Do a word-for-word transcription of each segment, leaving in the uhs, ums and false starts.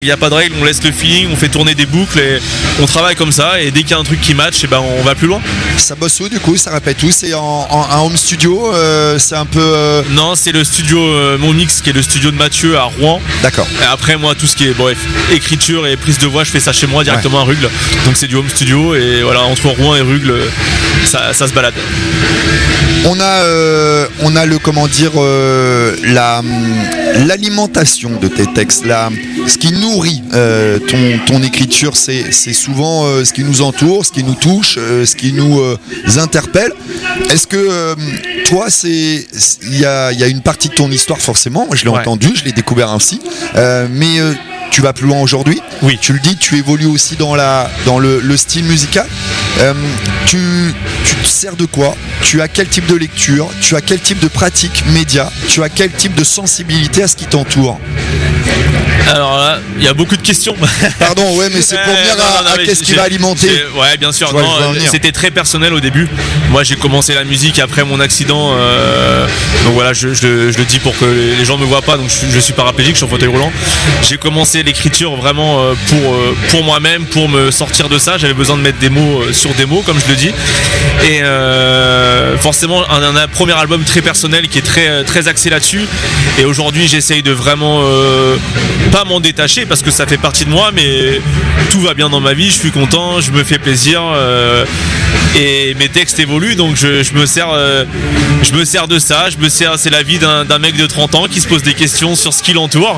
Il n'y a pas de règle, on laisse le feeling, on fait tourner des boucles et on travaille comme ça. Et dès qu'il y a un truc qui match, et ben on va plus loin. Ça bosse où du coup? Ça répète où? C'est en, en un home studio euh, C'est un peu. Euh... Non, c'est le studio euh, Mon Mix qui est le studio de Mathieu à Rouen. D'accord. Et après, moi, tout ce qui est bref, écriture et prise de voix, je fais ça chez moi directement ouais. à Rugles. Donc c'est du home studio et voilà, entre Rouen et Rugles, ça, ça se balade. On a, euh, on a le comment dire euh, la l'alimentation de tes textes, la, ce qui nourrit euh, ton, ton écriture, c'est, c'est souvent euh, ce qui nous entoure, ce qui nous touche, euh, ce qui nous euh, interpelle. Est-ce que euh, toi, c'est il y a, y a une partie de ton histoire forcément, je l'ai ouais. entendu, je l'ai découvert ainsi, euh, mais euh, tu vas plus loin aujourd'hui. Oui. Tu le dis, tu évolues aussi dans, la, dans le, le style musical. Euh, tu, tu te sers de quoi? Tu as quel type de lecture? Tu as quel type de pratique média? Tu as quel type de sensibilité à ce qui t'entoure? Alors là, il y a beaucoup de questions. Pardon, ouais, mais c'est pour venir euh, à, à qu'est-ce qui va alimenter. Ouais, bien sûr. Non, c'était très personnel au début. Moi, j'ai commencé la musique après mon accident. Euh, donc voilà, je, je, je le dis pour que les gens ne me voient pas. Donc je, je suis paraplégique, je suis en fauteuil roulant. J'ai commencé l'écriture vraiment pour, pour moi-même, pour me sortir de ça. J'avais besoin de mettre des mots sur des mots, comme je le dis. Et euh, forcément, un, un premier album très personnel qui est très, très axé là-dessus. Et aujourd'hui, j'essaye de vraiment euh, pas m'en détacher parce que ça fait partie de moi, mais tout va bien dans ma vie, je suis content, je me fais plaisir euh, et mes textes évoluent, donc je, je me sers euh, je me sers de ça, je me sers, c'est la vie d'un, d'un mec de trente ans qui se pose des questions sur ce qui l'entoure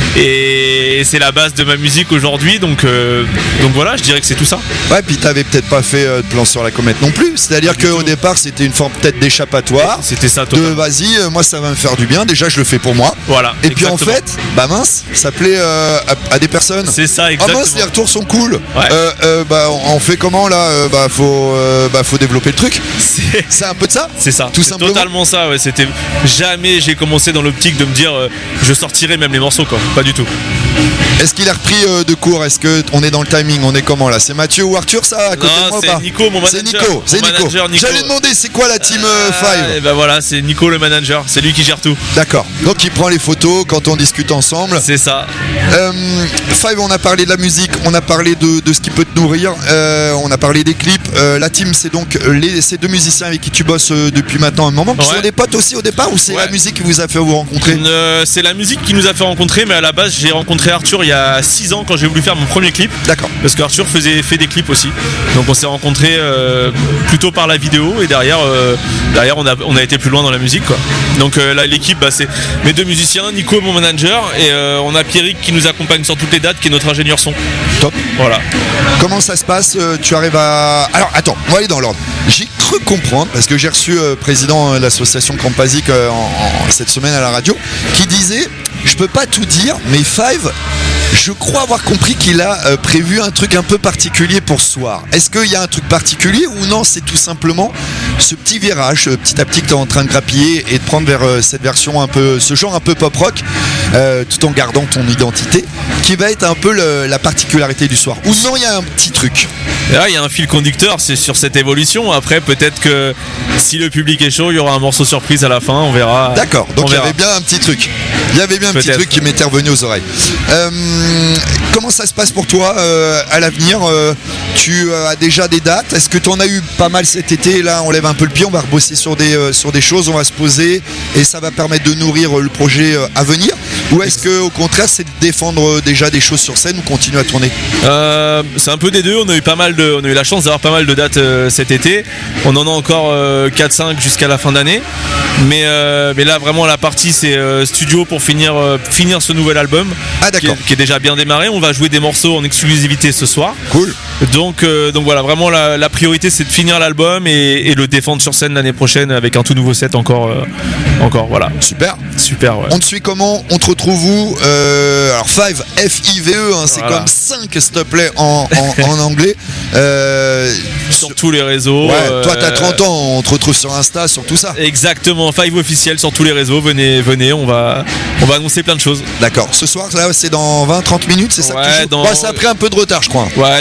et c'est la base de ma musique aujourd'hui, donc, euh, donc voilà, je dirais que c'est tout ça. Ouais, puis t'avais peut-être pas fait euh, de plan sur la comète non plus, c'est-à-dire qu'au départ c'était une forme peut-être d'échappatoire, c'était ça, de vas-y, euh, moi ça va me faire du bien, déjà je le fais pour moi, voilà, et exactement. puis en fait, bah mince, ça plaît euh, à, à des personnes. C'est ça, exactement. Ah mince, les retours sont cool. Ouais. Euh, euh, bah on fait comment là euh, Bah faut, euh, bah faut développer le truc. C'est, c'est un peu de ça. C'est ça. Tout c'est simplement. Totalement ça. Ouais. C'était jamais j'ai commencé dans l'optique de me dire euh, je sortirai même les morceaux quoi. Pas du tout. Est-ce qu'il a repris euh, de cours? Est-ce que on est dans le timing? On est comment là? C'est Mathieu ou Arthur ça à côté non, de moi c'est ou pas? Nico, mon manager. C'est Nico. C'est Nico. Manager, Nico. J'allais demander c'est quoi la team euh, Five? Et ben voilà, c'est Nico le manager. C'est lui qui gère tout. D'accord. Donc il prend les photos quand on discute ensemble. C'est ça. Euh, Five, on a parlé de la musique, on a parlé de, de ce qui peut te nourrir, euh, on a parlé des clips. Euh, la team, c'est donc les, ces deux musiciens avec qui tu bosses euh, depuis maintenant un moment. Qui ouais. sont des potes aussi au départ ou c'est ouais. la musique qui vous a fait vous rencontrer? euh, C'est la musique qui nous a fait rencontrer, mais à la base, j'ai rencontré Arthur il y a six ans quand j'ai voulu faire mon premier clip. D'accord. Parce qu'Arthur faisait fait des clips aussi. Donc on s'est rencontrés euh, plutôt par la vidéo et derrière, euh, derrière on a on a été plus loin dans la musique quoi. Donc euh, là, l'équipe, bah, c'est mes deux musiciens, Nico mon manager et euh, on a Pierrick qui nous accompagne sur toutes les dates, qui est notre ingénieur son. Top. Voilà. Comment ça se passe? Tu arrives à... Alors attends, on va aller dans l'ordre. J'ai cru comprendre, parce que j'ai reçu euh, président de l'association Campasic euh, en, en, cette semaine à la radio, qui disait, je peux pas tout dire, mais Five, je crois avoir compris qu'il a euh, prévu un truc un peu particulier pour ce soir. Est-ce qu'il y a un truc particulier ou non, c'est tout simplement ce petit virage, euh, petit à petit que tu es en train de grappiller et de prendre vers euh, cette version un peu, ce genre un peu pop rock, euh, tout en gardant ton identité, qui va être un peu le, la particularité du soir. Ou non, il y a un petit truc. Là, il y a un fil conducteur, c'est sur cette évolution. Après, peut-être que si le public est chaud, il y aura un morceau surprise à la fin, on verra. D'accord, donc il y avait bien un petit truc. Il y avait bien un peut-être. petit truc qui m'était revenu aux oreilles. Euh, comment ça se passe pour toi euh, à l'avenir? euh, Tu as déjà des dates? Est-ce que tu en as eu pas mal cet été? Là, on lève un peu le pied, on va rebosser sur des, euh, sur des choses, on va se poser et ça va permettre de nourrir le projet euh, à venir? Ou est-ce que au contraire, c'est de défendre déjà des choses sur scène ou continuer à tourner? euh, C'est un peu des deux. On a eu pas mal de, on a eu la chance d'avoir pas mal de dates euh, cet été. On en a encore euh, quatre cinq jusqu'à la fin d'année. Mais, euh, mais là, vraiment, la partie, c'est euh, studio pour finir, euh, finir ce nouvel album. Ah, d'accord. Qui est, qui est déjà bien démarré. On va jouer des morceaux en exclusivité ce soir. Cool. Donc, euh, donc voilà, vraiment, la, la priorité, c'est de finir l'album et, et le défendre sur scène l'année prochaine avec un tout nouveau set encore. Euh, encore voilà. Super. Super, ouais. On te suit comment? On te retrouve où? euh, Alors, Five, F I V E, hein, c'est voilà. Comme cinq, s'il te plaît, en, en, en anglais. Euh, sur tous les réseaux. Ouais, euh, toi, t'as trente ans, on te retrouve sur Insta, sur tout ça. Exactement, Five officiel sur tous les réseaux. Venez, venez, on va, on va annoncer plein de choses. D'accord. Ce soir, là, c'est dans vingt trente minutes, c'est ça ouais, que tu joues dans... bah, ça a pris un peu de retard, je crois. Ouais, dans trois quarts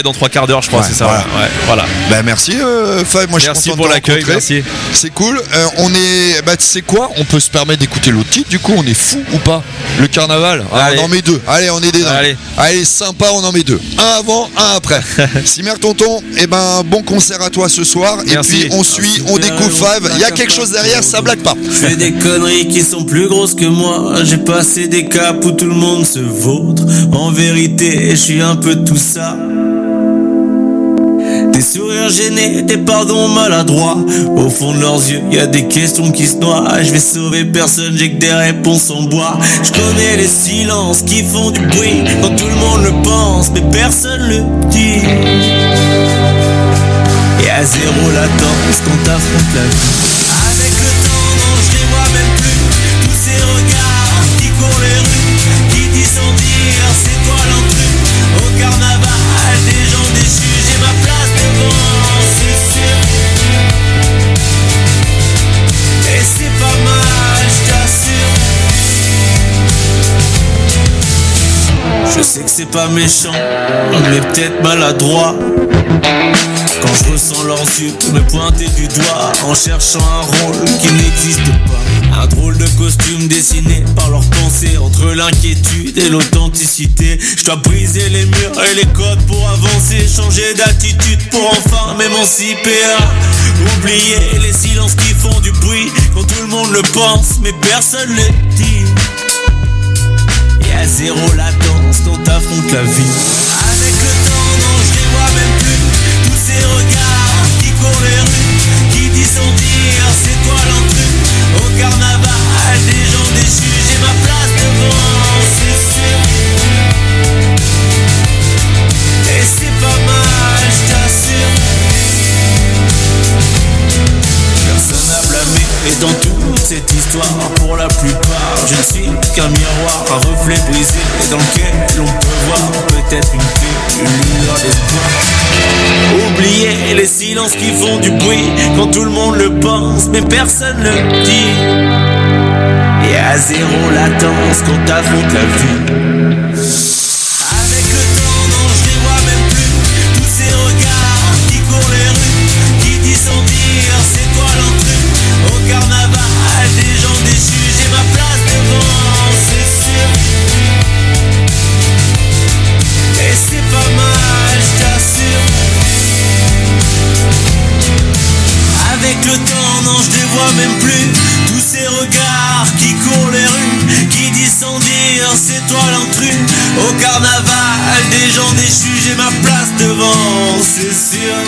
quart d'heure, je crois, Ouais, c'est ça. voilà. Ouais, voilà. Bah merci euh, Fab, moi je suis Merci content pour de te l'accueil, rencontrer. merci. C'est cool. Euh, on est, bah tu sais quoi, on peut se permettre d'écouter l'autre titre. Du coup, on est fou ou pas? Le carnaval. Ah, on en met deux. Allez, on est des dingues. Allez. Allez, sympa, on en met deux. Un avant, un après. Simer tonton, et ben bon concert à toi ce soir. Merci. Et puis on suit, on découvre Fab. Il y a quelque chose derrière, ça blague pas. Je fais des conneries qui sont plus grosses que moi. J'ai passé des caps où tout le monde se vautre. En vérité, je suis un peu tout ça. Des sourires gênés, des pardons maladroits. Au fond de leurs yeux, y a des questions qui se noient. Je vais sauver personne, j'ai que des réponses en bois. Je connais les silences qui font du bruit quand tout le monde le pense, mais personne le dit. Et à zéro latence quand t'affrontes la vie. Avec le temps, non, je les vois même plus. Tous ces regards qui courent les rues, qui disent sans dire, c'est toi l'intrus. Au carnaval, des gens déchus, j'ai ma place devant, c'est sûr. Et c'est pas mal, je t'assure. Je sais que c'est pas méchant, mais peut-être maladroit. Quand je ressens leurs yeux me pointer du doigt en cherchant un rôle qui n'existe pas. Un drôle de costume dessiné par leurs pensées entre l'inquiétude et l'authenticité. Je dois briser les murs et les codes pour avancer, changer d'attitude pour enfin m'émanciper. Oublier les silences qui font du bruit quand tout le monde le pense mais personne le dit. Et à zéro latence quand t'affrontes la vie. Avec le temps, non, je les vois même plus. Tous ces regards qui courent les rues, qui disent sans dire, c'est toi l'intrus. Au carnaval, des gens déchus, j'ai ma place devant, c'est sûr. Et c'est pas mal, je t'assure. Personne à blâmer, et dans toute cette histoire, pour la plupart, je ne suis qu'un miroir, un reflet brisé, dans lequel on peut voir peut-être une clé, une lueur d'espoir. Oublier les silences qui font du bruit quand tout le monde le pense, mais personne le dit. Et à zéro latence quand t'affrontes la vie. Avec le temps, non, je les vois même plus. Tous ces regards qui courent les rues, qui disent sans dire, c'est toi l'intrus. Au carnaval, des gens déchus, j'ai ma place devant, c'est sûr. Et c'est pas mal, je t'assure. Avec le temps, non, je les vois même plus. Tous ces regards qui courent les rues, qui disent sans dire, c'est toi l'intrus. Au carnaval, des gens déchus, j'ai ma place devant, c'est sûr.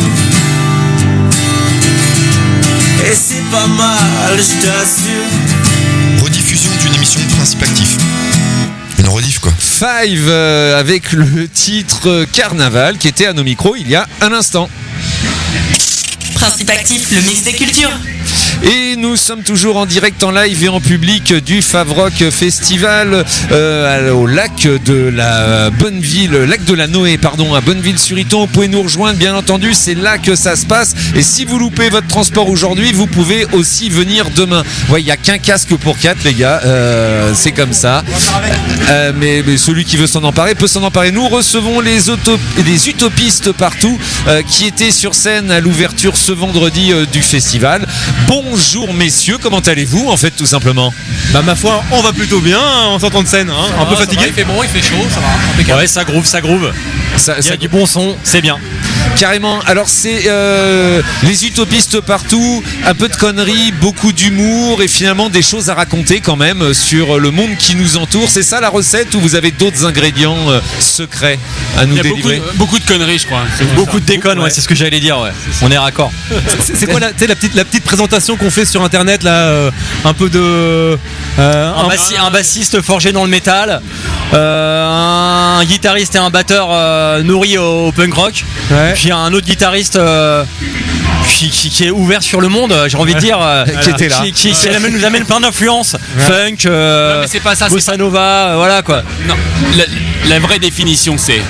Et c'est pas mal, je t'assure. Rediffusion d'une émission de Principe Actif. Une rediff quoi. Five euh, avec le titre Carnaval qui était à nos micros il y a un instant. Principe Actif, le mix des cultures. Et nous sommes toujours en direct, en live et en public du Favrock Festival euh, au lac de la Bonneville, lac de la Noé, pardon, à Bonneville-sur-Iton. Vous pouvez nous rejoindre, bien entendu, c'est là que ça se passe. Et si vous loupez votre transport aujourd'hui, vous pouvez aussi venir demain. Ouais, il n'y a qu'un casque pour quatre, les gars, euh, c'est comme ça. Euh, mais, mais celui qui veut s'en emparer peut s'en emparer. Nous recevons les, auto- les utopistes partout euh, qui étaient sur scène à l'ouverture ce vendredi euh, du festival. Bonjour messieurs, comment allez-vous en fait tout simplement? Bah ma foi, on va plutôt bien hein, en sortant de scène, hein, un va, peu fatigué. Va, il fait bon, il fait chaud, ça va. Impeccable. Ouais, ça groove, ça groove. Ça, il y a ça... du bon son, c'est bien. Carrément. Alors c'est euh, les utopistes partout, un peu de conneries, beaucoup d'humour et finalement des choses à raconter quand même sur le monde qui nous entoure. C'est ça la recette ou vous avez d'autres ingrédients euh, secrets à nous il y a délivrer? beaucoup de, beaucoup de conneries, je crois. C'est beaucoup de déconnes, ouais. ouais, c'est ce que j'allais dire. Ouais. On est raccord. C'est, c'est quoi la, la petite la petite présentation qu'on fait sur internet là, euh, un peu de euh, un, un, bassi, un bassiste forgé dans le métal, euh, un guitariste et un batteur euh, nourris au, au punk rock. Ouais. Puis un autre guitariste euh, qui, qui, qui est ouvert sur le monde, j'ai envie de dire, euh, qui était là, qui, qui, qui amène, nous amène plein d'influences, ouais. funk, euh, non, mais c'est pas ça, bossa nova, euh, voilà quoi. Non, la, la vraie définition c'est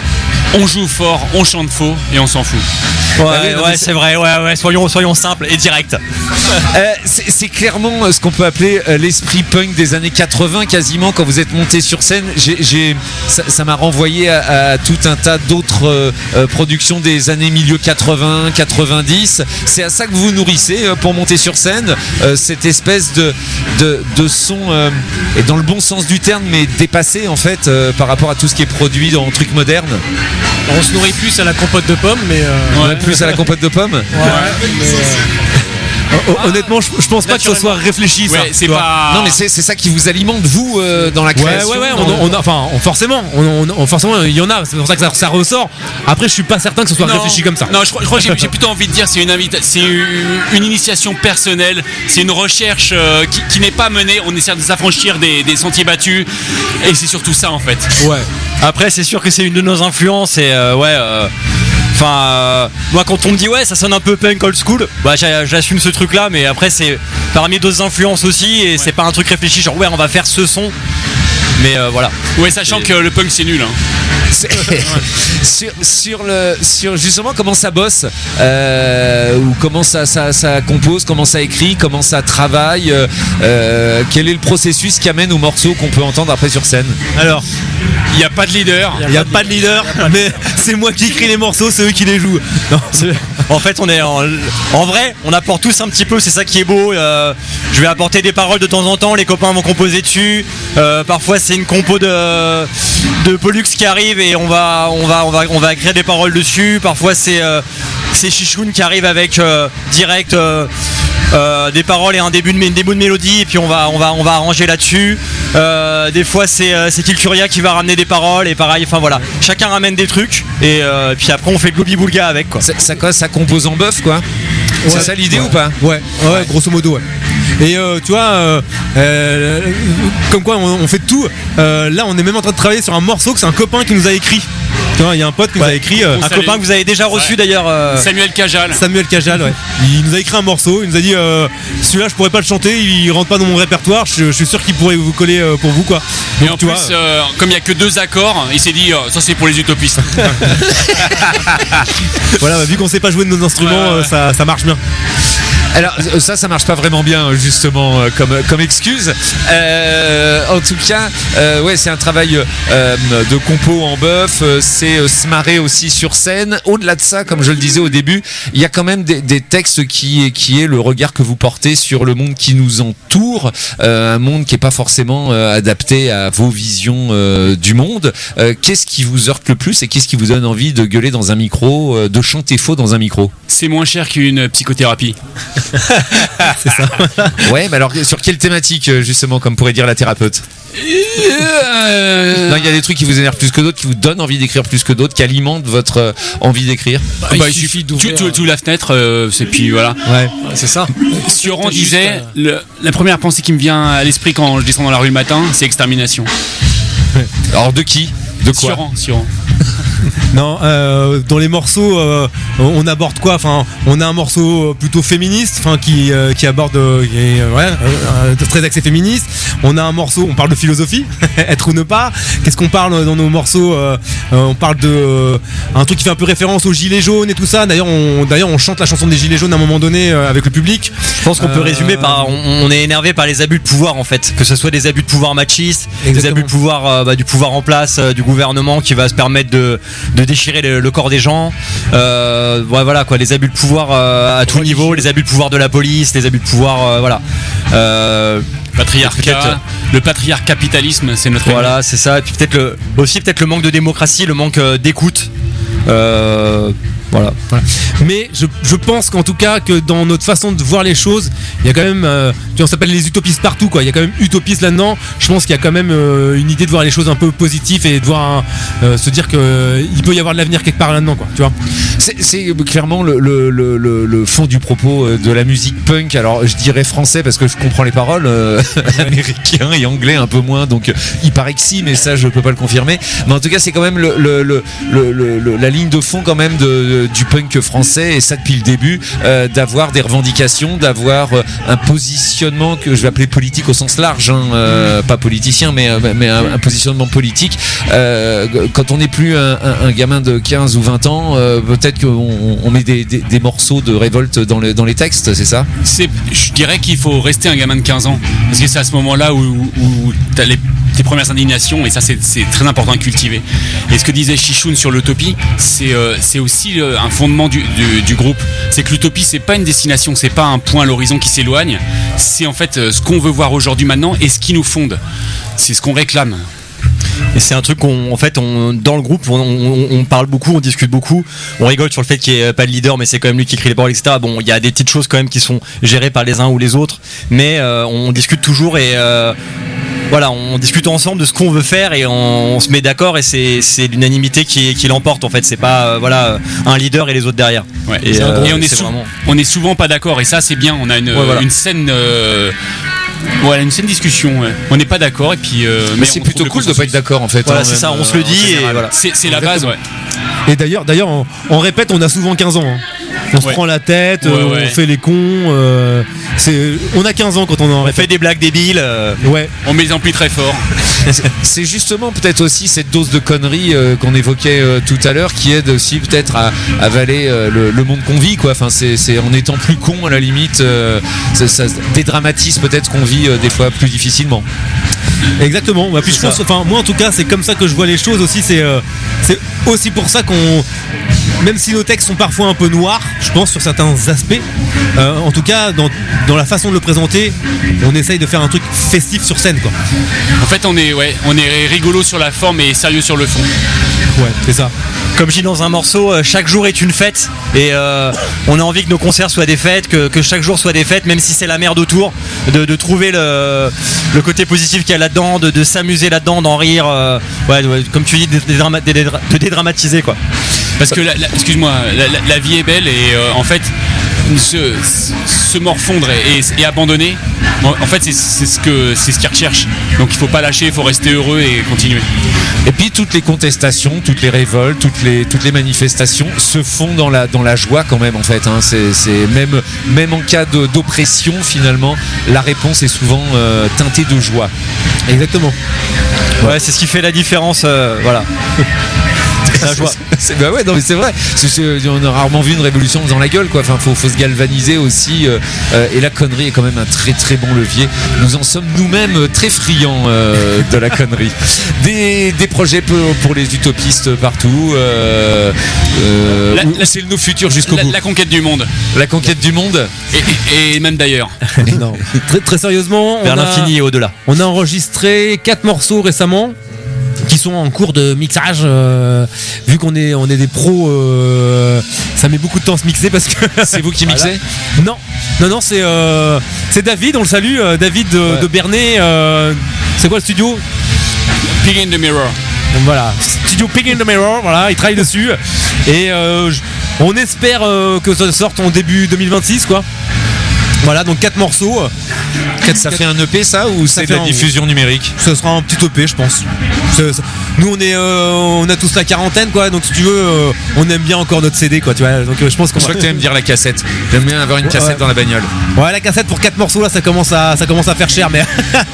On joue fort, on chante faux et on s'en fout. Ouais, ouais, ouais c'est vrai, ouais, ouais, soyons, soyons simples et directs. Euh, c'est, c'est clairement ce qu'on peut appeler euh, l'esprit punk des années quatre-vingts, quasiment. Quand vous êtes monté sur scène, j'ai, j'ai, ça, ça m'a renvoyé à, à tout un tas d'autres euh, euh, productions des années milieu quatre-vingts, quatre-vingt-dix. C'est à ça que vous vous nourrissez euh, pour monter sur scène, euh, cette espèce de, de, de son, euh, et dans le bon sens du terme, mais dépassé en fait euh, par rapport à tout ce qui est produit dans trucs modernes. On se nourrit plus à la compote de pommes, mais. Euh... Ouais, plus à la compote de pommes. Ouais, mais, euh... Honnêtement, je, je pense pas que ce soit réfléchi. Ça, ouais, c'est pas... Non, mais c'est, c'est ça qui vous alimente vous euh, dans la création. Ouais, ouais, ouais. On, on, enfin, on, forcément, on, on, forcément, il y en a. C'est pour ça que ça, ça ressort. Après, je suis pas certain que ce soit non, réfléchi comme ça. Non, je crois, je crois que j'ai, j'ai plutôt envie de dire, c'est une invita- c'est une, une initiation personnelle. C'est une recherche euh, qui, qui n'est pas menée. On essaie de s'affranchir des, des sentiers battus, et c'est surtout ça en fait. Ouais. Après, c'est sûr que c'est une de nos influences et euh, ouais. Euh... Enfin, euh, moi quand on me dit ouais ça sonne un peu punk old school, bah j'assume ce truc là, mais après c'est parmi d'autres influences aussi et ouais. C'est pas un truc réfléchi genre ouais on va faire ce son, mais euh, voilà. Ouais, sachant et... que le punk c'est nul. Hein. C'est... sur, sur le sur justement comment ça bosse euh, ou comment ça, ça, ça compose, comment ça écrit, comment ça travaille, euh, quel est le processus qui amène aux morceaux qu'on peut entendre après sur scène. Alors il n'y a pas de leader, il n'y a, a pas de leader, mais c'est moi qui écris les morceaux, c'est eux qui les jouent. Non, en fait, on est en, en vrai, on apporte tous un petit peu, c'est ça qui est beau. Euh, je vais apporter des paroles de temps en temps, les copains vont composer dessus. Euh, parfois, c'est une compo de de Pollux qui arrive et on va on va on va on va écrire des paroles dessus. Parfois, c'est euh, c'est Chichoun qui arrive avec euh, direct. Euh, Euh, des paroles et un début de, début de mélodie et puis on va, on va, on va arranger là-dessus. Euh, des fois c'est, c'est Kilkuria qui va ramener des paroles et pareil, enfin voilà, chacun ramène des trucs et euh, puis après on fait le Globi-Boulga avec quoi. Ça, ça, quoi, ça compose en bœuf quoi. Ouais. C'est ça l'idée ouais. ou pas? Ouais, ouais, ouais, grosso modo ouais. Et euh, tu vois, euh, euh, comme quoi on, on fait tout. Euh, là on est même en train de travailler sur un morceau que c'est un copain qui nous a écrit. Il y a un pote qui ouais. nous a écrit euh, un copain que vous avez déjà reçu ouais. d'ailleurs euh... Samuel Cajal. Samuel Cajal ouais. Il nous a écrit un morceau, il nous a dit euh, celui-là je pourrais pas le chanter, il rentre pas dans mon répertoire, je, je suis sûr qu'il pourrait vous coller euh, pour vous quoi. Donc, et en tu plus vois, euh, comme il y a que deux accords, il s'est dit euh, ça c'est pour les utopistes. Voilà, bah, vu qu'on sait pas jouer de nos instruments, ouais, ouais. Euh, ça, ça marche bien. Alors ça, ça marche pas vraiment bien justement euh, comme, comme excuse. Euh, en tout cas, euh, ouais, c'est un travail euh, de compo en bœuf, euh, c'est euh, se marrer aussi sur scène. Au-delà de ça, comme je le disais au début, il y a quand même des, des textes qui, qui est le regard que vous portez sur le monde qui nous entoure, euh, un monde qui est pas forcément euh, adapté à vos visions euh, du monde. Euh, qu'est-ce qui vous heurte le plus et qu'est-ce qui vous donne envie de gueuler dans un micro, euh, de chanter faux dans un micro? C'est moins cher qu'une psychothérapie. C'est ça. Ouais, mais alors sur quelle thématique justement, comme pourrait dire la thérapeute? euh... Non, il y a des trucs qui vous énervent plus que d'autres, qui vous donnent envie d'écrire plus que d'autres, qui alimentent votre euh, envie d'écrire. Bah, bah, il suffit d'ouvrir. Tu, tu, tu ouvres la fenêtre, euh, et puis voilà. Ouais, c'est ça. Sioran disait, le, la première pensée qui me vient à l'esprit quand je descends dans la rue le matin, c'est extermination. Alors de qui? De quoi? Sioran, Sioran. Non, euh, dans les morceaux, euh, on aborde quoi? Enfin, on a un morceau plutôt féministe, enfin qui euh, qui aborde, euh, qui est, euh, ouais, euh, très axé féministe. On a un morceau, on parle de philosophie, être ou ne pas. Qu'est-ce qu'on parle dans nos morceaux? euh, On parle de euh, un truc qui fait un peu référence aux gilets jaunes et tout ça. D'ailleurs, on d'ailleurs on chante la chanson des gilets jaunes à un moment donné euh, avec le public. Je pense qu'on euh, peut résumer par, on, on est énervé par les abus de pouvoir en fait, que ce soit des abus de pouvoir machistes, exactement. Des abus de pouvoir, euh, bah, du pouvoir en place, euh, du gouvernement qui va se permettre de de déchirer le, le corps des gens, euh, ouais, voilà quoi, les abus de pouvoir euh, à tout niveau, les abus de pouvoir de la police, les abus de pouvoir, euh, voilà. Euh, Patriarcat, le patriarcat capitalisme, c'est notre. Voilà, ennemi. C'est ça. Et puis peut-être le, aussi peut-être le manque de démocratie, le manque euh, d'écoute. Euh, Voilà. voilà. Mais je, je pense qu'en tout cas que dans notre façon de voir les choses, il y a quand même, euh, tu vois, on s'appelle les utopistes partout quoi. Il y a quand même utopistes là-dedans. Je pense qu'il y a quand même euh, une idée de voir les choses un peu positives et de voir un, euh, se dire que euh, il peut y avoir de l'avenir quelque part là-dedans quoi. Tu vois. C'est, c'est clairement le, le, le, le fond du propos de la musique punk. Alors je dirais français parce que je comprends les paroles, euh, américain et anglais un peu moins. Donc il paraît que si, mais ça je peux pas le confirmer. Mais en tout cas c'est quand même le, le, le, le, le, la ligne de fond quand même de de, du punk français, et ça depuis le début, euh, d'avoir des revendications, d'avoir euh, un positionnement que je vais appeler politique au sens large, hein, euh, pas politicien, mais, mais un, un positionnement politique. Euh, quand on n'est plus un, un, un gamin de quinze ou vingt ans, euh, peut-être qu'on on met des, des, des morceaux de révolte dans, le, dans les textes, c'est ça? C'est, je dirais qu'il faut rester un gamin de quinze ans, parce que c'est à ce moment-là où, où, où t'as les, tes premières indignations, et ça c'est, c'est très important à cultiver. Et ce que disait Chichoun sur l'utopie, c'est, euh, c'est aussi euh, un fondement du, du, du groupe. C'est que l'utopie, c'est pas une destination, c'est pas un point à l'horizon qui s'éloigne, c'est en fait euh, ce qu'on veut voir aujourd'hui maintenant et ce qui nous fonde. C'est ce qu'on réclame. Et c'est un truc qu'on, en fait, on, dans le groupe, on, on, on parle beaucoup, on discute beaucoup, on rigole sur le fait qu'il n'y ait pas de leader, mais c'est quand même lui qui écrit les paroles, et cetera. Bon, il y a des petites choses quand même qui sont gérées par les uns ou les autres, mais euh, on discute toujours et euh, voilà, on discute ensemble de ce qu'on veut faire et on, on se met d'accord, et c'est, c'est l'unanimité qui, qui l'emporte en fait. C'est pas euh, voilà un leader et les autres derrière. Ouais. Et, euh, et on, est c'est sou- vraiment... on est souvent pas d'accord, et ça c'est bien. On a une, ouais, voilà. une scène. Euh, Voilà, une saine discussion. Ouais. On n'est pas d'accord, et puis. Euh, mais, mais c'est plutôt cool de pas être d'accord en fait. Voilà, hein, c'est même, ça, on se le dit et voilà. C'est, c'est la base, ouais. Et d'ailleurs, d'ailleurs, on, on répète, on a souvent quinze ans. Hein. On se ouais. prend la tête, ouais, euh, ouais. on fait les cons. Euh, c'est, on a quinze ans quand on en répète. On fait des blagues débiles. Euh, ouais. On met les amplis très fort. c'est, c'est justement peut-être aussi cette dose de conneries euh, qu'on évoquait euh, tout à l'heure qui aide aussi peut-être à avaler euh, le, le monde qu'on vit, quoi. Enfin, c'est, c'est en étant plus con à la limite, euh, ça, ça dédramatise peut-être qu'on vit euh, des fois plus difficilement. Exactement. Bah, puis je pense, enfin, moi en tout cas, c'est comme ça que je vois les choses aussi. C'est, euh, c'est aussi pour ça qu'on, même si nos textes sont parfois un peu noirs, je pense sur certains aspects, euh, en tout cas dans, dans la façon de le présenter, on essaye de faire un truc festif sur scène, quoi. En fait, on est, ouais, on est rigolo sur la forme et sérieux sur le fond. Ouais, c'est ça. Comme je dis dans un morceau, euh, chaque jour est une fête, et euh, on a envie que nos concerts soient des fêtes, que, que chaque jour soit des fêtes, même si c'est la merde autour, de, de trouver le, le côté positif qu'il y a là-dedans, de, de s'amuser là-dedans, d'en rire, euh, ouais, ouais, comme tu dis, de, dédrama- de, de dédramatiser, quoi. Parce que, la, la, excuse-moi, la, la, la vie est belle, et euh, en fait, se, se morfondre et, et, et abandonner, en, en fait, c'est, c'est, ce que, c'est ce qu'ils recherchent. Donc il faut pas lâcher, il faut rester heureux et continuer. Et puis toutes les contestations, toutes les révoltes, toutes les, toutes les manifestations se font dans la, dans la joie quand même en fait. Hein. C'est, c'est même, même en cas de, d'oppression finalement, la réponse est souvent euh, teintée de joie. Exactement. Ouais, ouais, c'est ce qui fait la différence, euh, voilà. La joie. C'est, bah ouais, non mais c'est vrai. C'est, c'est, on a rarement vu une révolution dans la gueule, quoi. Enfin, faut, faut se galvaniser aussi. Euh, euh, et la connerie est quand même un très très bon levier. Nous en sommes nous-mêmes très friands euh, de la connerie. Des, des projets pour, pour les utopistes partout. Euh, euh, la, où, la, c'est le nos futurs jusqu'au la, bout. La conquête du monde. La conquête du monde. Et, et, et même d'ailleurs. Non. très, très sérieusement, vers on a, l'infini et au-delà. On a enregistré quatre morceaux récemment, qui sont en cours de mixage. Euh, vu qu'on est, on est des pros, euh, ça met beaucoup de temps à se mixer parce que c'est vous qui mixez ? Non, non, non, c'est, euh, c'est David, on le salue, euh, David de, ouais. de Bernay. Euh, c'est quoi le studio ? Pig in the Mirror. Donc voilà, studio Pig in the Mirror, voilà, il travaille dessus. Et euh, on espère euh, que ça sorte en début deux mille vingt-six, quoi. Voilà, donc quatre morceaux. quatre, ça fait un E P ça ou ça c'est de la un, diffusion numérique ? Ça sera un petit E P, je pense. C'est, c'est, nous on est, euh, on a tous la quarantaine, quoi. Donc si tu veux, euh, on aime bien encore notre C D, quoi. Tu vois. Donc euh, je pense qu'on. Je crois que tu aimes dire la cassette. J'aime bien avoir une cassette ouais. dans la bagnole. Ouais, la cassette pour quatre morceaux là, ça commence à, ça commence à faire cher, mais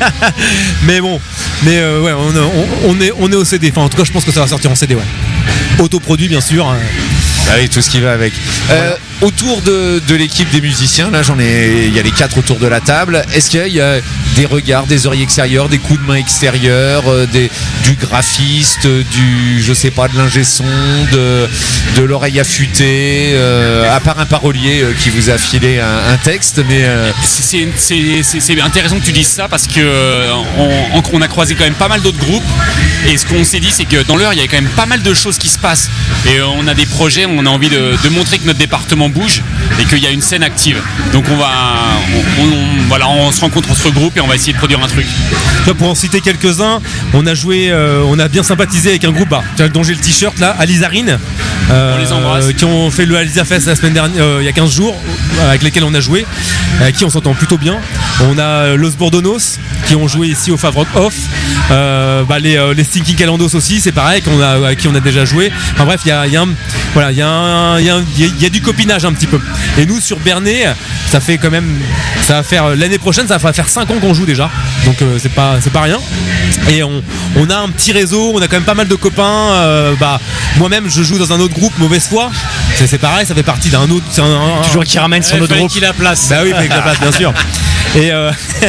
mais bon, mais euh, ouais, on, on, on est, on est au C D. Enfin, en tout cas, je pense que ça va sortir en C D, ouais. Autoproduit, bien sûr. Hein. Ah oui, tout ce qui va avec. Euh, voilà. Autour de, de l'équipe des musiciens, là j'en ai, il y a les quatre autour de la table. Est-ce qu'il y a des regards, des oreilles extérieures, des coups de main extérieurs, euh, des, du graphiste, du, je sais pas, de l'ingé son, de, de l'oreille affûtée, euh, à part un parolier euh, qui vous a filé un, un texte, mais euh... c'est, c'est, c'est, c'est intéressant que tu dises ça parce que euh, on, on a croisé quand même pas mal d'autres groupes et ce qu'on s'est dit c'est que dans l'heure il y a quand même pas mal de choses qui se passent et euh, on a des projets, on a envie de, de montrer que notre département bouge et qu'il y a une scène active. Donc on va, on, on, voilà, on se rencontre entre groupes et on va essayer de produire un truc. Pour en citer quelques-uns, on a joué, euh, on a bien sympathisé avec un groupe bah, dont j'ai le t-shirt là, Alizarine, On les embrasse. Qui ont fait le Alisa Fest la semaine dernière, euh, il y a quinze jours, avec lesquels on a joué, avec qui on s'entend plutôt bien. On a Los Bordonos qui ont joué ici au Favrock Off. Euh, bah les, euh, les Stinking Calandos aussi, c'est pareil, qu'on a, avec qui on a déjà joué. Enfin bref, il y a, y a un, voilà, il y a un, il y a, il y a du copinage un petit peu. Et nous sur Bernay, ça fait quand même, ça va faire l'année prochaine, ça va faire cinq ans qu'on joue déjà. Donc euh, c'est pas, c'est pas rien. Et on, on a un petit réseau, on a quand même pas mal de copains. Euh, bah moi-même, je joue dans un autre groupe, Mauvaise Foi. C'est, c'est pareil, ça fait partie d'un autre. C'est un, un, toujours qui ramène son ouais, autre groupe. Qu'il a place. Bah oui, il la place, bien sûr. Et, euh,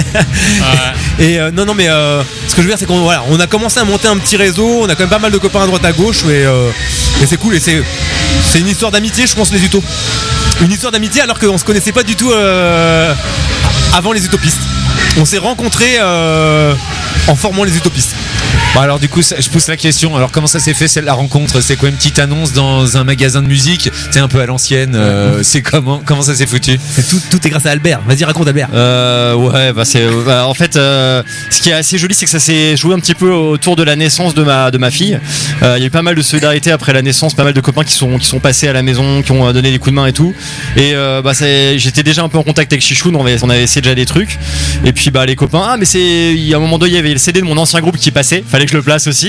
ouais. et euh, non, non, mais euh, ce que je veux dire, c'est qu'on voilà, on a commencé à monter un petit réseau. On a quand même pas mal de copains à droite à gauche, et, euh, et c'est cool. Et c'est, c'est une histoire d'amitié, je pense, les Utos. Une histoire d'amitié, alors qu'on se connaissait pas du tout euh, avant les Utopistes. On s'est rencontrés euh, en formant les Utopistes. Bon alors du coup ça, je pose la question, alors comment ça s'est fait la rencontre? C'est quoi, une petite annonce dans un magasin de musique? C'est un peu à l'ancienne, euh, c'est comment comment ça s'est foutu? C'est tout, tout est grâce à Albert, vas-y raconte Albert. euh, Ouais bah c'est bah, en fait euh, ce qui est assez joli, c'est que ça s'est joué un petit peu autour de la naissance de ma, de ma fille. euh, Il y a eu pas mal de solidarité après la naissance, pas mal de copains qui sont, qui sont passés à la maison, qui ont donné des coups de main et tout. Et euh, bah, c'est, j'étais déjà un peu en contact avec Chichoun, on avait, on avait essayé déjà des trucs. Et puis bah les copains, ah mais c'est, il y a un moment donné il y avait le C D de mon ancien groupe qui passait, fallait que je le place aussi.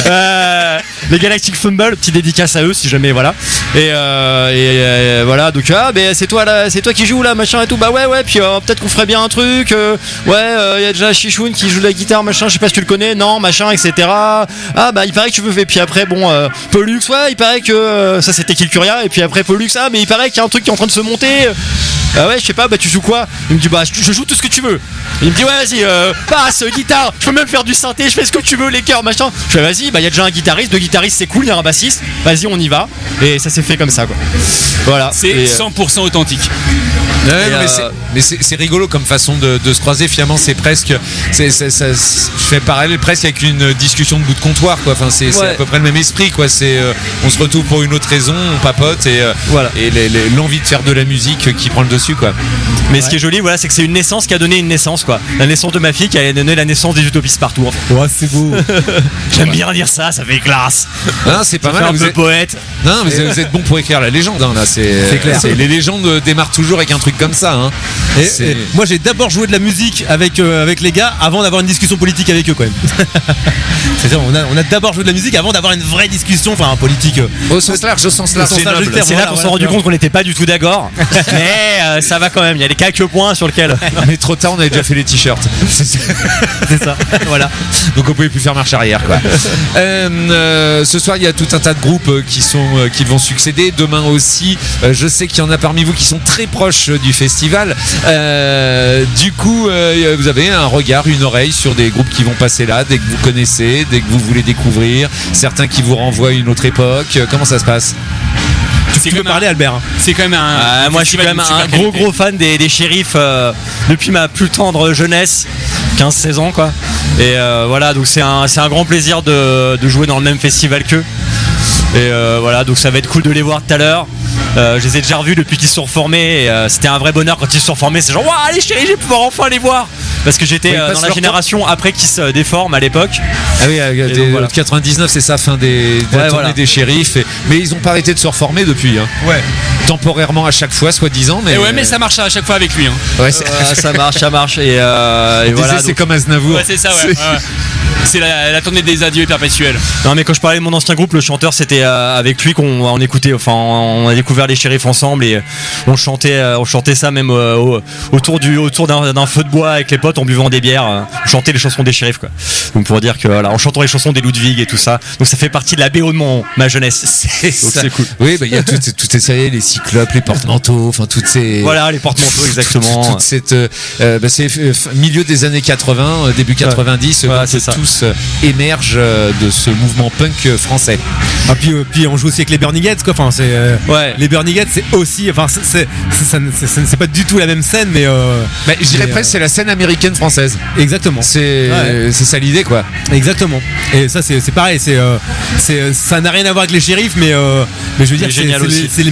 euh, les Galactic Fumble, petite dédicace à eux si jamais, voilà. Et, euh, et euh, voilà, donc ah mais c'est toi là, c'est toi qui joues là, machin et tout. Bah ouais ouais, puis euh, peut-être qu'on ferait bien un truc. Euh, ouais, il euh, y a déjà Chichoun qui joue de la guitare, machin, je sais pas si tu le connais, non, machin, et cetera. Ah bah il paraît que tu veux. Et puis après bon, euh, Pollux, ouais, il paraît que euh, ça c'était Kilcuria. Et puis après Pollux, ah mais il paraît qu'il y a un truc qui est en train de se monter. Ah ouais, je sais pas, bah tu joues quoi? Il me dit bah je, je joue tout ce que tu veux. Il me dit ouais vas-y, euh, passe, guitare, je peux même faire du synthé, je fais ce que tu veux, les chœurs, machin. Je fais vas-y, bah il y a déjà un guitariste, deux guitaristes c'est cool, il y a un bassiste, vas-y on y va. Et ça s'est fait comme ça quoi. Voilà. C'est et, cent pour cent authentique. Ouais, et non, mais, euh... c'est, mais c'est, c'est rigolo comme façon de, de se croiser. Finalement, c'est presque, c'est, c'est, ça, je fais parallèle presque avec une discussion de bout de comptoir, quoi. Enfin, c'est, ouais. c'est à peu près le même esprit, quoi. C'est, euh, on se retrouve pour une autre raison, on papote et euh, voilà. Et les, les, l'envie de faire de la musique qui prend le dessus, quoi. Mais ouais. Ce qui est joli, voilà, c'est que c'est une naissance qui a donné une naissance, quoi. La naissance de ma fille qui a donné la naissance des Utopistes partout. En fait. Ouais, c'est beau. J'aime bien dire ça, ça fait classe. Non, c'est pas ça mal. Un vous peu êtes poète. Non, mais vous êtes bon pour écrire la légende, hein, là. C'est, c'est clair. C'est, les légendes démarrent toujours avec un truc comme ça, hein. Et, et moi j'ai d'abord joué de la musique avec, euh, avec les gars avant d'avoir une discussion politique avec eux quand même. C'est-à-dire on a, on a d'abord joué de la musique avant d'avoir une vraie discussion, enfin politique. Euh, au sens large, au sens large. C'est, noble. C'est là qu'on s'est rendu compte qu'on n'était pas du tout d'accord. Mais euh, ça va quand même, il y a les quelques points sur lesquels. Mais trop tard, on avait déjà fait les t-shirts. C'est ça. C'est ça. Voilà. Donc on pouvait plus faire marche arrière, quoi. euh, euh, ce soir il y a tout un tas de groupes qui, sont, euh, qui vont succéder. Demain aussi, euh, je sais qu'il y en a parmi vous qui sont très proches du festival. Euh, du coup, euh, vous avez un regard, une oreille sur des groupes qui vont passer là, dès que vous connaissez, dès que vous voulez découvrir, certains qui vous renvoient à une autre époque. Comment ça se passe? Tu peux parler, un... Albert. Hein. C'est quand même un. Euh, moi, je suis quand même un gros gros fan des, des Shérifs euh, depuis ma plus tendre jeunesse, quinze seize ans, quoi. Et euh, voilà, donc c'est un, c'est un grand plaisir de, de jouer dans le même festival qu'eux. Et euh, voilà, donc ça va être cool de les voir tout à l'heure. Euh, je les ai déjà revus depuis qu'ils se sont reformés. Et, euh, c'était un vrai bonheur quand ils se sont reformés. C'est genre, waouh, les Shérifs, je vais pouvoir enfin les voir. Parce que j'étais euh, dans la génération temps. Après qu'ils se déforment à l'époque. Ah oui, euh, des, donc, voilà. quatre-vingt-dix-neuf, c'est ça, fin des, de ouais, la tournée voilà. des Shérifs. Et, mais ils n'ont pas arrêté de se reformer depuis. Hein. Ouais. Temporairement à chaque fois, soi-disant. Mais et ouais, mais ça marche à chaque fois avec lui. Hein. Ouais, euh, ça marche, ça marche. Et, euh, et voilà. Disait, donc... C'est comme Aznavour. Ouais, c'est ça, ouais. C'est, ouais. C'est la, la tournée des adieux perpétuels. Non, mais quand je parlais de mon ancien groupe, le chanteur, c'était euh, avec lui qu'on on écoutait. Enfin, on a découvert les Shérifs ensemble et on chantait, euh, on chantait ça même euh, au, autour du, autour d'un, d'un feu de bois avec les potes en buvant des bières. Euh, on chantait les chansons des Shérifs, quoi. Donc pour dire que voilà, en chantant les chansons des Ludwig et tout ça. Donc ça fait partie de la B O de mon ma jeunesse. C'est donc ça. C'est cool. Oui, bah il y a toutes toutes ces les cyclopes, les porte-manteaux, enfin toutes ces. Voilà, les porte-manteaux exactement. Toute, toute cette, euh, bah, c'est euh, milieu des années quatre-vingts, euh, début quatre-vingt-dix, ouais, c'est ça. Tous euh, émergent euh, de ce mouvement punk français. Ah puis euh, puis on joue aussi avec les Burning Heads, quoi. Enfin c'est euh, ouais. Les Burning Heads c'est aussi, enfin c'est c'est, c'est, c'est, c'est, c'est pas du tout la même scène, mais. Euh, bah, je dirais presque euh, c'est la scène américaine française. Exactement. C'est ouais. C'est ça l'idée, quoi. Exactement. Et ça c'est c'est pareil, c'est euh, c'est ça n'a rien à voir avec les Shérifs, mais euh, mais je veux dire c'est, c'est, les, c'est les mêmes. Alors,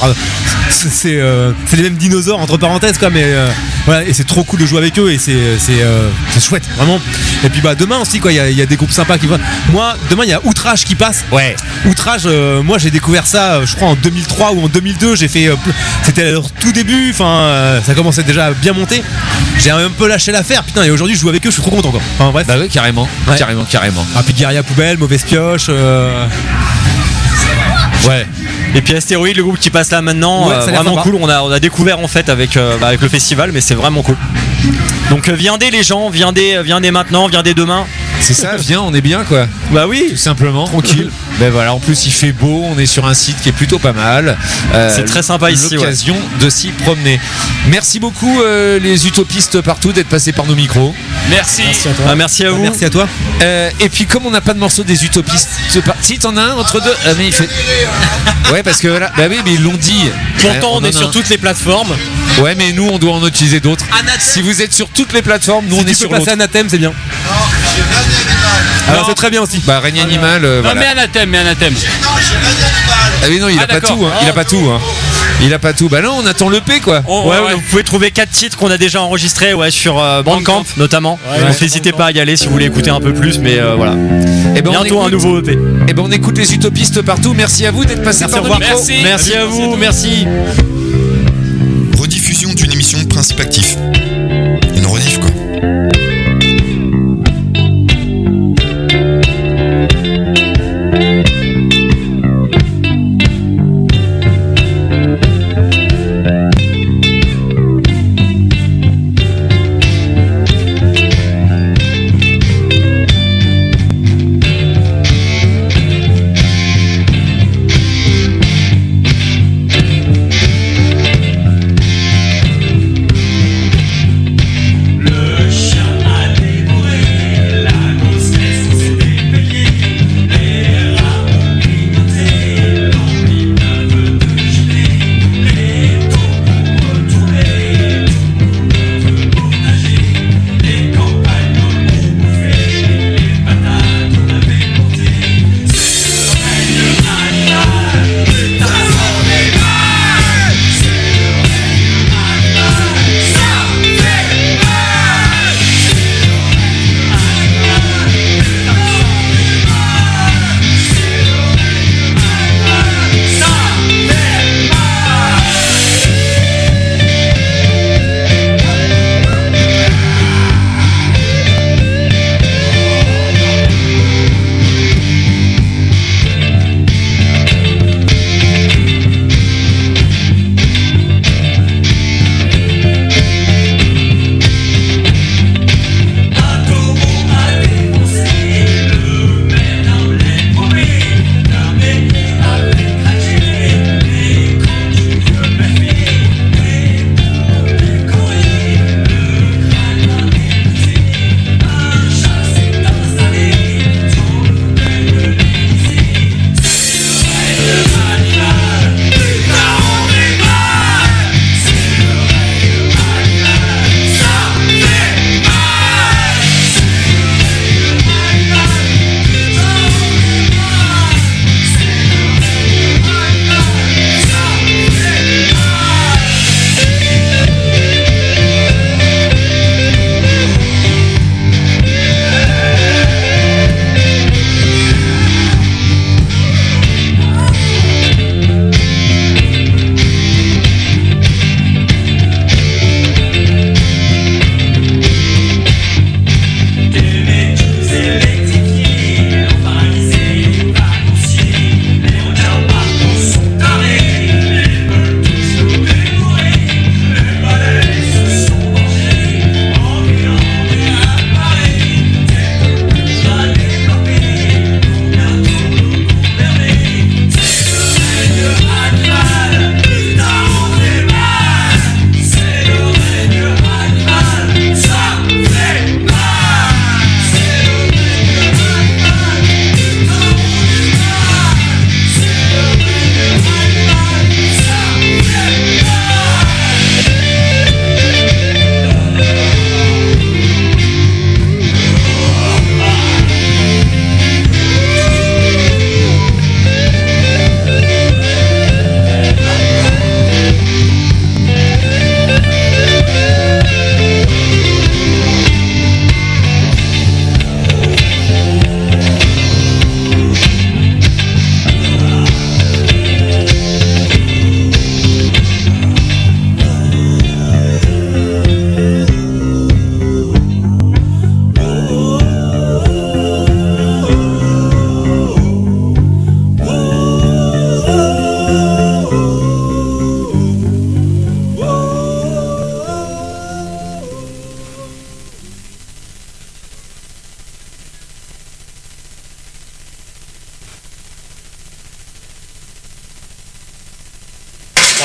Alors, c'est c'est, euh, c'est les mêmes dinosaures entre parenthèses quoi, mais euh, voilà, et c'est trop cool de jouer avec eux et c'est c'est euh, c'est chouette vraiment. Et puis bah demain aussi quoi, il y a, il y a des groupes sympas qui vont. Moi demain il y a Outrage qui passe. Ouais. Outrage, euh, moi j'ai découvert ça, euh, je crois en deux mille trois ou en deux mille deux. J'ai fait, euh, c'était à leur tout début. Enfin, euh, ça commençait déjà à bien monter. J'ai un peu lâché l'affaire, putain. Et aujourd'hui je joue avec eux, je suis trop content quoi. Enfin bref. Bah oui, carrément, Ouais. carrément, carrément. Ah puis Guerilla Poubelle, Mauvaise Pioche. Euh... Ouais. Et puis Astéroïde, le groupe qui passe là maintenant, Ouais, euh, ça a l'air vraiment sympa. cool. On a, on a découvert en fait avec, euh, bah, avec le festival, mais c'est vraiment cool. Donc euh, viendez les gens, viendez, viendez maintenant, viendez demain. C'est ça, viens, on est bien quoi. Bah oui. Tout simplement. Tranquille. Ben voilà, en plus il fait beau, on est sur un site qui est plutôt pas mal. Euh, C'est très sympa ici, L'occasion de s'y promener. Merci beaucoup euh, les utopistes partout d'être passés par nos micros. Merci. Merci à toi. Bah, merci à vous. Merci à toi. Euh, et puis comme on n'a pas de morceau des utopistes, par... si t'en as un entre deux, ah, mais il fait. Ouais parce que là, bah oui mais ils l'ont dit. Pourtant Ouais, on est en a sur un. toutes les plateformes. Ouais mais nous on doit en utiliser d'autres. Si vous êtes sur toutes les plateformes, nous Si on tu est peux sur passer l'autre. Anathème, c'est bien. Alors c'est très bien aussi. Bah règne animal. euh, Non voilà. mais anathème, mais anathème. Ah oui non il Ah, a pas d'accord. tout, hein. Il a pas tout. Hein. Il a pas tout. Bah non on attend le P quoi. Oh, Ouais, ouais, ouais. vous pouvez trouver quatre titres qu'on a déjà enregistrés ouais, sur euh, Bandcamp Bandcamp. notamment. Ouais, Donc ouais. n'hésitez pas à y aller si vous voulez écouter un peu plus, mais euh, voilà. Et ben, Bientôt on un écoute, nouveau E P. Et ben on écoute les utopistes partout. Merci à vous d'être passés Merci, par au nos revoir. micros. Merci. Merci à vous, merci. Rediffusion d'une émission de Principe Actif. Une rediff quoi. Le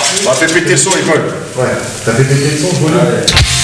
On va faire péter le son, Paul. Ouais, t'as fait péter le son, je